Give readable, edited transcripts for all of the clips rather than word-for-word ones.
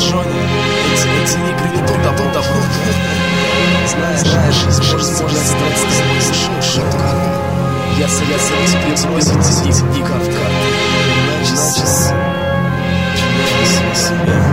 Джонни, эти игры не то добро. Знаешь, может стать с тобой шутка. Я советую без никак. Иначе себя.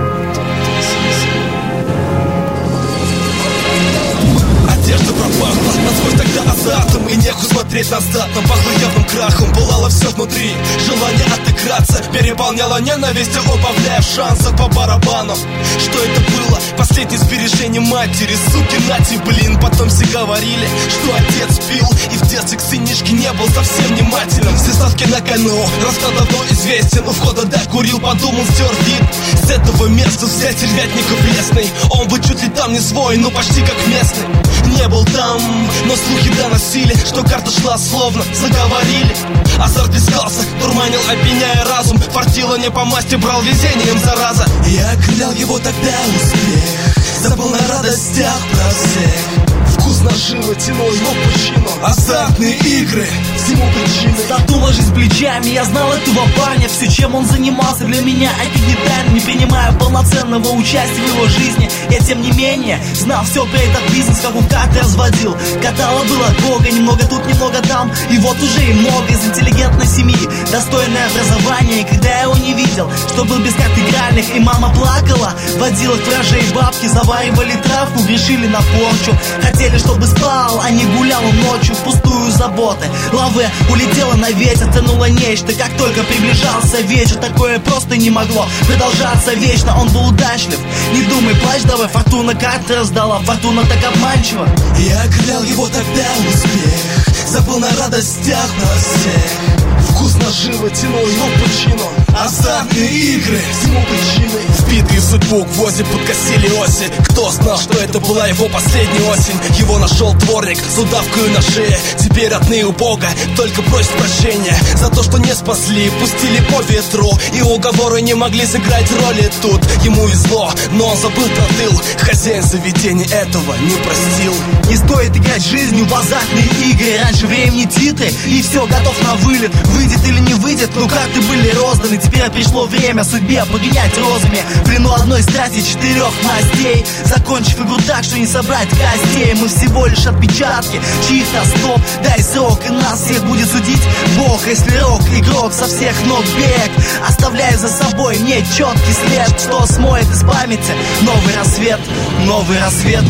Одежда пропахла, назвать тогда азартом. И нехуй смотреть назад, нам пахло явным крахом. Пылало все внутри, желание отыграться переполняло ненависть, убавляя шансов по барабану. Что это было? Последнее сбережение матери. Суки, нати, блин, потом все говорили, что отец пил и в детстве к сынишке не был совсем внимательным. Все ставки на кону, расклад давно известен. У входа докурил, подумал, стер вид. С этого места взять Тельятников лесный. Он бы чуть ли там не свой, но почти как местный. Не был там, но слухи доносили, что карта шла словно заговорили. Азарт плескался, дурманил, опьяняя разум. Фартило не по масти, брал везением, зараза. Я клял его тогда успех, забыл на радостях про всех. Вкус наживо тянул его в пучину. Азартные игры, всему причиной. Статула жизнь плечами, я знал этого парня. Все, чем он занимался, для меня это не тайна. Не принимая полноценного участия в его жизни, я тем не менее знал все про этот бизнес, как он карты разводил. Катало было дорого, немного тут, немного там. И вот уже и много из интеллигентной семьи, достойное образование. И когда я его не видел, что был без карт игральных, и мама плакала, водила к вражей бабки, заваривали травку, грешили на порчу. Хотели, чтобы спал, а не гулял ночью впустую заботы. Лаве улетела на ветер, тянуло нечто. Как только приближался вечер, такое просто не могло продолжаться вечно. Он был удачлив, не думай, плачь давай. Фортуна карты раздала, фортуна так обманчива. Я клял его тогда успех, забыл на радостях про всех. Вкус наживо тянул его в пучину. Азартные игры, всему причиной. Вбитые в судьбу гвозди подкосили оси. Кто знал, что это была его последняя осень? Его нашел дворник с удавкою на шее. Теперь родные у Бога только просят прощения за то, что не спасли, пустили по ветру. И уговоры не могли сыграть роли тут. Ему везло, но он забыл про тыл. Хозяин заведения этого не простил. Не стоит играть жизнью в азартные игры. Раньше времени титры, и все, готов на вылет. Выйдет или не выйдет, но карты были розданы. Теперь пришло время судьбе погонять розами. В плену одной страсти 4 мастей. Закончив игру так, что не собрать костей. Мы всего лишь отпечатки чьих-то стоп. Дай срок, и нас всех будет судить Бог. Если рок, игрок со всех ног бег, оставляя за собой не четкий след, что смоет из памяти новый рассвет. Новый рассвет.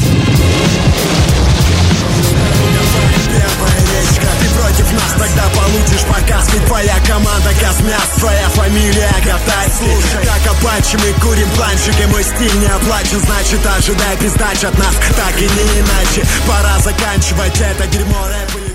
Ты против нас, тогда получишь показ. Ведь твоя команда Казмяс, твоя фамилия Катай. Слушай, как Апачи, мы курим планчик, и мой стиль не оплачен. Значит, ожидай пиздач от нас, так и не иначе. Пора заканчивать это дерьмо рэп.